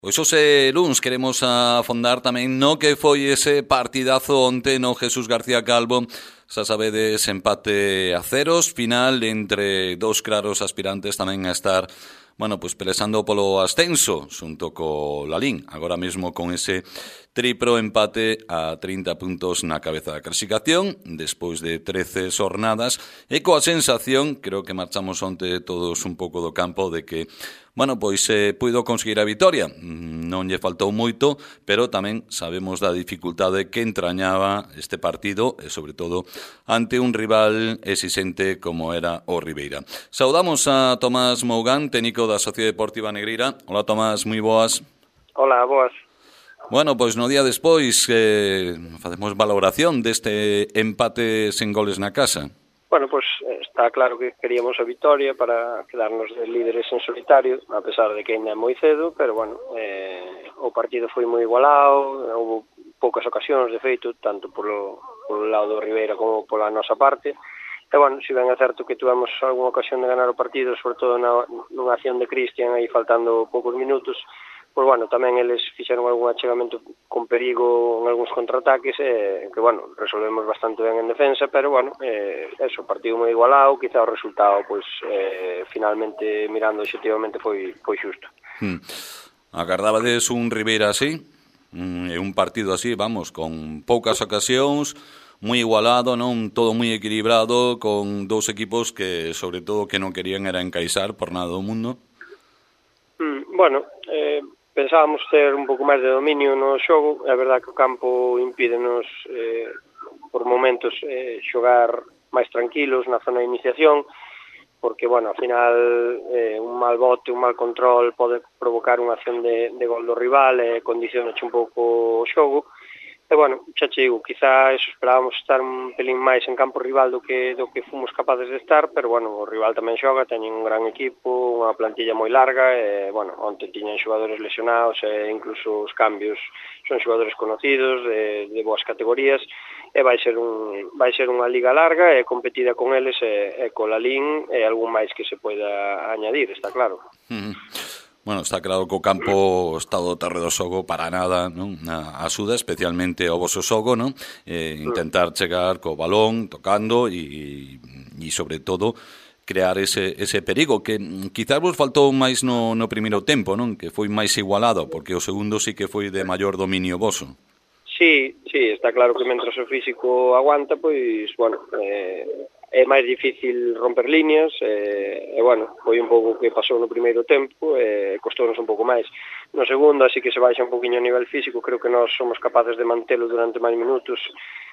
Pois hoxe luns queremos afondar tamén no que foi ese partidazo onte no Jesús García Calvo. Xa sabedes, empate a ceros, final entre dous claros aspirantes tamén a estar, pois pelexando polo ascenso xunto co Lalín, agora mesmo con ese triplo empate a 30 puntos na cabeza da clasificación despois de 13 xornadas e coa sensación, creo que marchamos onte todos un pouco do campo de que puido conseguir a vitoria. Non lle faltou moito, pero tamén sabemos da dificultade que entrañaba este partido e, sobre todo, ante un rival exixente como era o Ribeira. Saudamos a Tomás Mougán, técnico da Sociedade Deportiva Negreira. Hola, Tomás, moi boas. Hola, boas. Pois no día despois facemos valoración deste empate sen goles na casa. Pois está claro que queríamos a vitoria para quedarnos de líderes en solitario, a pesar de que ainda é moi cedo, pero o partido foi moi igualado, houve poucas ocasións, de feito, tanto polo lado do Ribeira como pola nosa parte. E, se ben é certo que tivemos algunha ocasión de ganar o partido, sobre todo nunha acción de Cristian, aí faltando poucos minutos, tamén eles fixeron algún achegamento con perigo en algúns contraataques que, resolvemos bastante ben en defensa, pero, o partido moi igualado, quizá o resultado, finalmente, mirando obxectivamente, foi xusto. Agardabades un Ribeira así, un partido así, con poucas ocasións, moi igualado, non todo moi equilibrado, con dous equipos que, sobre todo, que non querían era encaixar por nada do mundo? Pensábamos ter un pouco máis de dominio no xogo. É verdade que o campo impídenos por momentos xogar máis tranquilos na zona de iniciación, porque, ao final un mal bote, un mal control pode provocar unha acción de gol do rival e condicionache un pouco o xogo. E, xa che digo, quizá esperábamos estar un pelín máis en campo rival do que fomos capaces de estar, pero, o rival tamén xoga, teñen un gran equipo, unha plantilla moi larga, e, onte tiñen xogadores lesionados, e incluso os cambios son xogadores conocidos, de boas categorías, e vai ser unha liga larga e competida con eles e co Lalín e algún máis que se poida añadir, está claro. Está claro que o campo, o estado do terreno do xogo para nada, non? Axuda especialmente ao voso xogo, non? Intentar chegar co balón, tocando e sobre todo crear ese perigo que quizás vos faltou máis no primeiro tempo, non? Que foi máis igualado, porque o segundo sí que foi de maior dominio voso. Sí, está claro que mentre o físico aguanta, é máis difícil romper líneas, foi un pouco que pasou no primeiro tempo, costounos un pouco máis. No segundo, así que se baixa un pouquiño a nivel físico, creo que nós somos capaces de mantelo durante máis minutos,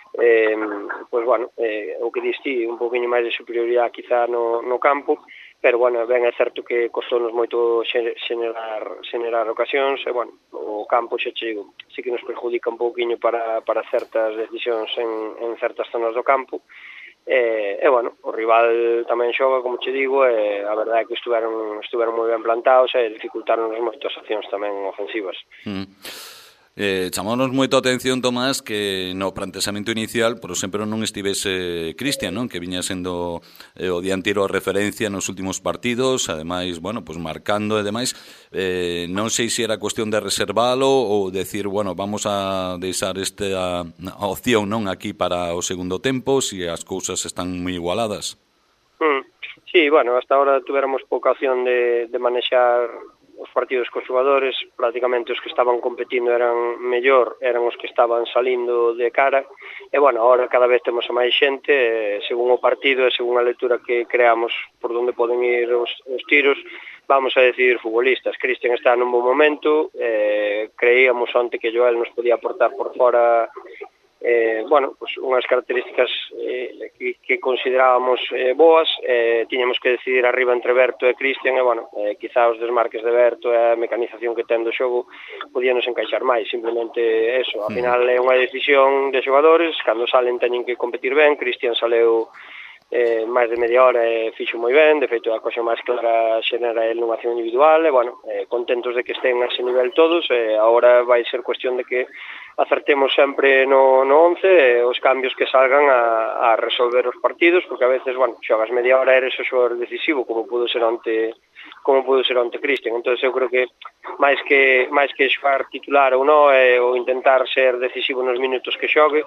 o que diste, un pouquiño máis de superioridade quizá no campo, pero, ben é certo que costounos moito xenerar ocasións, e, o campo, xa che digo, sí que nos perjudica un pouquiño para certas decisións en certas zonas do campo. O rival tamén xoga, como che digo, e a verdade é que estiveron moi ben plantados e dificultaron moitas accións tamén ofensivas. Chamámonos moito a atención, Tomás, que no plantexamento inicial, por exemplo, non estivese Cristian, non? Que viña sendo o dianteiro a referencia nos últimos partidos, ademais, marcando e demais. Non sei se era cuestión de reservalo ou decir, vamos a deixar esta opción non aquí para o segundo tempo, se as cousas están moi igualadas. Sí, hasta ahora tuveramos pouca opción de manexar os partidos cos xogadores, prácticamente os que estaban competindo eran os que estaban salindo de cara, e, ahora cada vez temos a máis xente, según o partido e según a lectura que creamos por onde poden ir os tiros, vamos a decidir futbolistas. Cristian está nun bon momento, creíamos onte que Joel nos podía aportar por fora unhas características que considerábamos boas, tiñamos que decidir arriba entre Berto e Cristian, e quizá os desmarques de Berto e a mecanización que ten do xogo podíanos encaixar máis, simplemente eso, ao final é unha decisión de xogadores, cando salen teñen que competir ben. Cristian saleu máis de media hora e fixo moi ben, de feito a cosa máis clara xenera el nunha acción individual e, bueno, contentos de que estén a ese nivel todos e agora vai ser cuestión de que acertemos sempre no 11 e os cambios que salgan a resolver os partidos, porque a veces, bueno, xogas media hora eres o xogador decisivo, como pudo ser onte Cristian. Entonces eu creo que máis que xogar titular ou non, ou intentar ser decisivo nos minutos que xogue,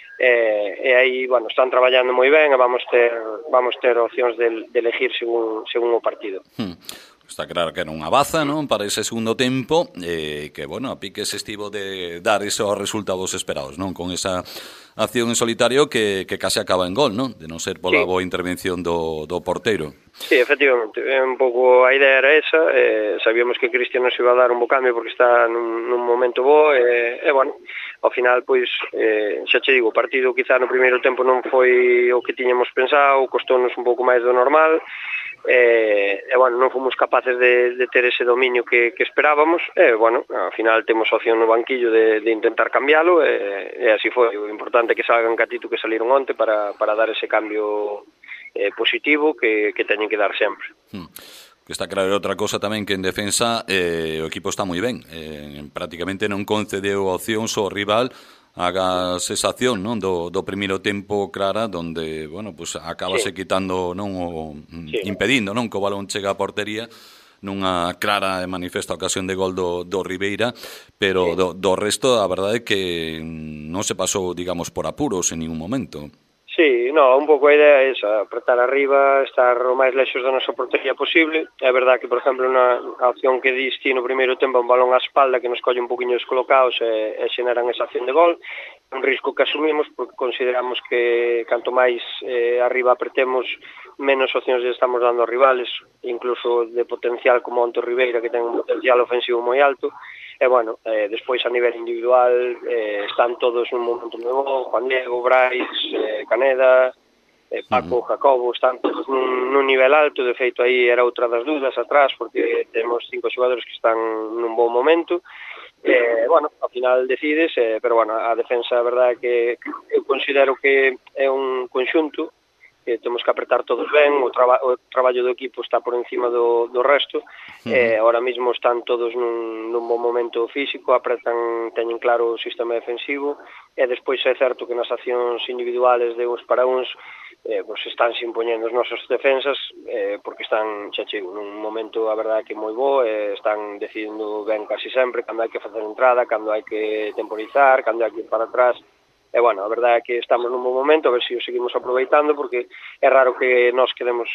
e aí, bueno, están traballando moi ben e vamos ter opcións de elegir según o partido. Está claro que era unha baza, non, para ese segundo tempo, que, bueno, a piques estivo de dar esos resultados esperados, non, con esa acción en solitario que case acaba en gol, non, de non ser pola boa intervención do porteiro. Sí, efectivamente, un pouco a idea era esa, sabíamos que Cristian nos iba a dar un bo cambio porque está nun momento bo, e bueno, ao final, pois, xa che digo, o partido quizá no primeiro tempo non foi o que tiñamos pensado, costounos un pouco máis do normal, e bueno, non fomos capaces de ter ese dominio que esperábamos, e bueno, ao final temos opción no banquillo de intentar cambiálo, e así foi. O importante é que salgan catito que saliron onte para dar ese cambio positivo que teñen que dar sempre. Que está claro, outra cosa tamén que en defensa o equipo está moi ben, prácticamente non concedeu opcións ao rival haga sensación, non, do primeiro tempo clara, donde, bueno, pues acabase quitando, non, impedindo, non, que o balón chega á portería nunha clara e manifesta ocasión de gol do Ribeira, pero do resto a verdade é que non se pasou, digamos, por apuros en ningún momento. Sí, no, un pouco a idea é esa, apretar arriba, estar o máis lexos da nosa portería posible. É verdad que, por exemplo, na opción que diste no primeiro tempo, un balón á espalda que nos colle un poquinho descolocados e xeneran esa acción de gol. Un risco que asumimos porque consideramos que canto máis arriba apretemos, menos opcións lle estamos dando aos rivales, incluso de potencial como Onto Ribeira, que ten un potencial ofensivo moi alto. E, bueno, despois a nivel individual están todos nun momento moi bo, Juan Diego, Brais, Caneda, Paco, Jacobo, están todos nun nivel alto. De feito, aí era outra das dúdas atrás, porque temos 5 xogadores que están nun bon momento. Bueno, ao final decides, pero, bueno, a defensa, a verdade é que eu considero que é un conxunto que temos que apretar todos ben, o traballo do equipo está por encima do resto, ahora mismo están todos nun bon momento físico, apretan, teñen claro o sistema defensivo, e despois é certo que nas accións individuales de uns para uns, pues están se impoñendo os nosos defensas, porque están, xa chego, nun momento, a verdade, que moi bo, están decidindo ben casi sempre, cando hai que facer entrada, cando hai que temporizar, cando hai que ir para atrás. E, bueno, a verdade é que estamos nun bom momento, a ver se o seguimos aproveitando, porque é raro que nós quedemos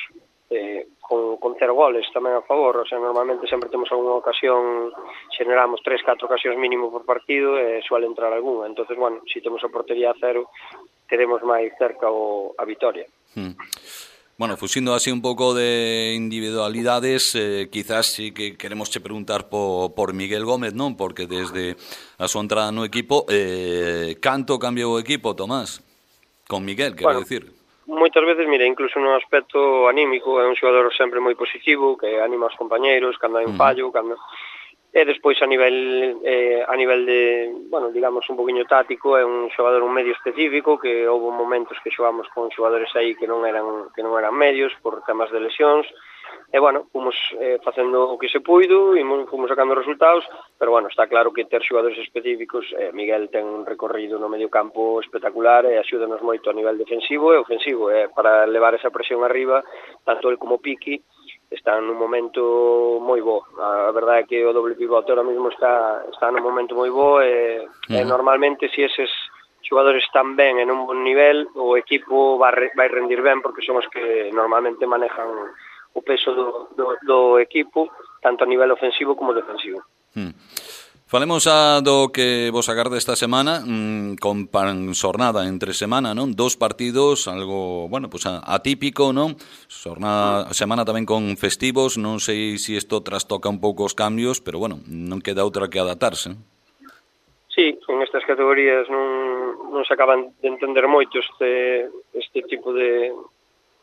con 0 goles tamén a favor. O sea, normalmente sempre temos algunha ocasión, xeneramos 3-4 ocasións mínimo por partido e suele entrar algunha. Entonces, bueno, se temos a portería a 0, teremos máis cerca a vitoria. Bueno, fuxindo así un pouco de individualidades, quizás sí que queremos che preguntar por Miguel Gómez, non? Porque desde a súa entrada no equipo, canto cambiou o equipo, Tomás? Con Miguel, quero dicir. Moitas veces, mira, incluso no aspecto anímico, é un xogador sempre moi positivo, que anima aos compañeiros, cando hai un fallo, cando... E despois a nivel de, bueno, digamos, un poquinho táctico, é un xogador un medio específico, que houve momentos que xogamos con xogadores aí que non eran medios por temas de lesións, e, bueno, fomos facendo o que se puido e fomos sacando resultados, pero, bueno, está claro que ter xogadores específicos, Miguel ten un recorrido no medio campo espectacular e axúdanos moito a nivel defensivo e ofensivo, para levar esa presión arriba, tanto el como Piqui están nun momento moi bo. A verdade é que o doble pivote ahora mesmo está nun momento moi bo, e normalmente se eses xogadores están ben en un bon nivel, o equipo vai rendir ben, porque son os que normalmente manejan o peso do equipo, tanto a nivel ofensivo como defensivo. Falemos do que vos agarda esta semana, con xornada entre semana, non? 2 partidos, algo, bueno, pues atípico, non? Semana tamén con festivos, non sei se isto trastoca un pouco os cambios, pero, bueno, non queda outra que adaptarse. Sí, en estas categorías non se acaban de entender moito este tipo de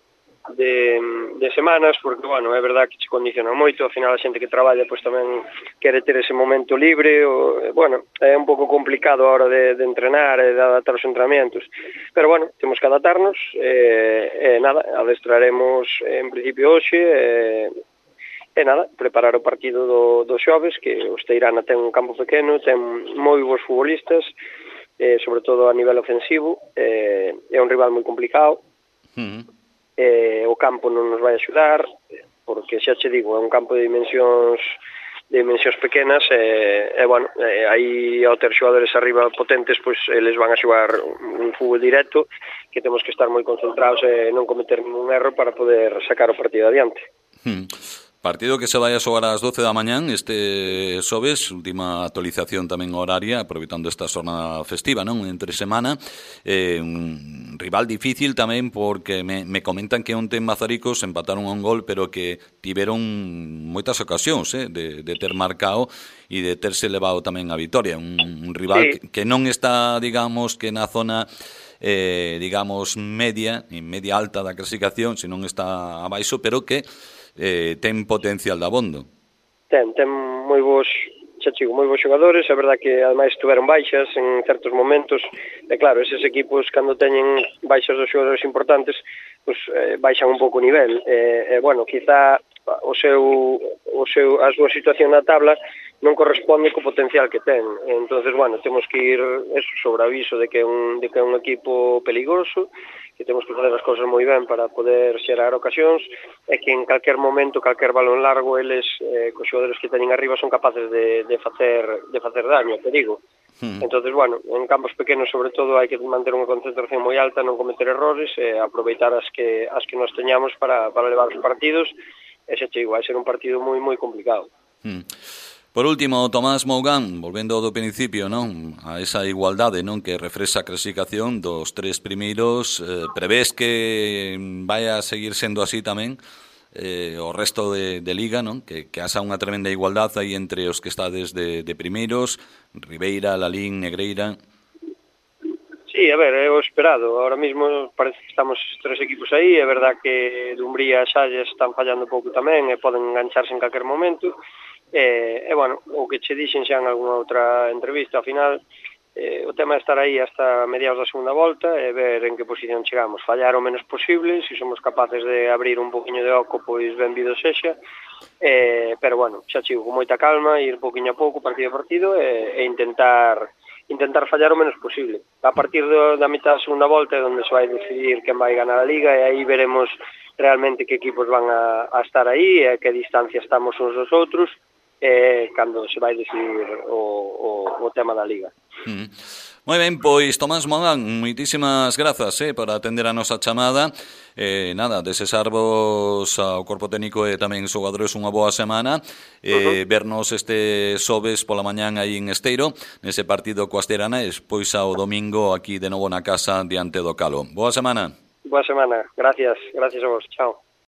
de semanas, porque, bueno, é verdad que se condiciona moito, ao final a xente que traballa pois tamén quere ter ese momento libre, bueno, é un pouco complicado a hora de entrenar e de adaptar os entrenamientos, pero, bueno, temos que adaptarnos, nada, adestraremos en principio hoxe, nada, preparar o partido do xoves, que o Esteirana ten un campo pequeno, ten moi bons futbolistas, sobre todo a nivel ofensivo, é un rival moi complicado, o campo non nos vai axudar, porque xa che digo, é un campo de dimensións pequenas, bueno, aí ao ter xogadores arriba potentes, pois eles van a xogar un fútbol directo, que temos que estar moi concentrados e non cometer ningún erro para poder sacar o partido adiante. Partido que se vai a xogar ás 12 da mañán este xoves, última actualización tamén horaria, aproveitando esta xornada festiva, non? Entre semana, un rival difícil tamén porque me comentan que onte en Mazaricos empataron a un gol, pero que tiveron moitas ocasións de ter marcado e de terse levado tamén a vitoria. Un rival sí, que non está, digamos, que na zona digamos media alta da clasificación, senón está abaixo, pero que ten potencial de abondo. Ten moi bons, xa chigo, moi bons xogadores, é verdad que ademais tuveron baixas en certos momentos, e claro, eses equipos cando teñen baixas dos xogadores importantes, pues, baixan un pouco o nivel, bueno, quizá a súa situación na tabla non corresponde co potencial que ten, entonces, bueno, temos que ir sobre aviso de que é un equipo peligroso, que temos que fazer as cousas moi ben para poder xerar ocasións, e que en calquer momento, calquer balón largo, eles, cos xogadores que teñen arriba, son capaces de facer daño, te digo. Entonces, bueno, en campos pequenos, sobre todo, hai que manter unha concentración moi alta, non cometer errores, e aproveitar as que nos teñamos para levar os partidos, e xa chego, vai ser un partido moi, moi complicado. Por último, Tomás Mougán, volvendo do principio, non, a esa igualdade, non, que refrexa a clasificación dos tres primeiros, prevés que vai a seguir sendo así tamén o resto de Liga, non, que haxa unha tremenda igualdade aí entre os que estades de primeiros, Ribeira, Lalín, Negreira? Sí, a ver, é o esperado. Ahora mismo parece que estamos tres equipos aí, é verdad que Dumbría e Xalles están fallando pouco tamén e poden engancharse en calquer momento. Bueno, o que che dixen xa en alguna outra entrevista, ao final o tema é estar aí hasta mediados da segunda volta e ver en que posición chegamos, fallar o menos posible, se somos capaces de abrir un poquinho de oco, pois benvido sexa, pero bueno, xa chigo con moita calma, ir poquinho a pouco, partido a partido, e intentar fallar o menos posible. A partir da mitad da segunda volta é onde se vai decidir quen vai ganar a Liga, e aí veremos realmente que equipos van a estar aí e a que distancia estamos uns dos outros, cando se vai decidir o tema da Liga. Moi ben, pois Tomás Mougán, moitísimas grazas por atender a nosa chamada. Nada, desexarvos ao corpo técnico e tamén xogadores unha boa semana, vernos este xoves pola mañán aí en Esteiro, nese partido coa Esteirana, e despois ao domingo aquí de novo na casa diante do Calo. Boa semana. Boa semana, gracias a vos, chao.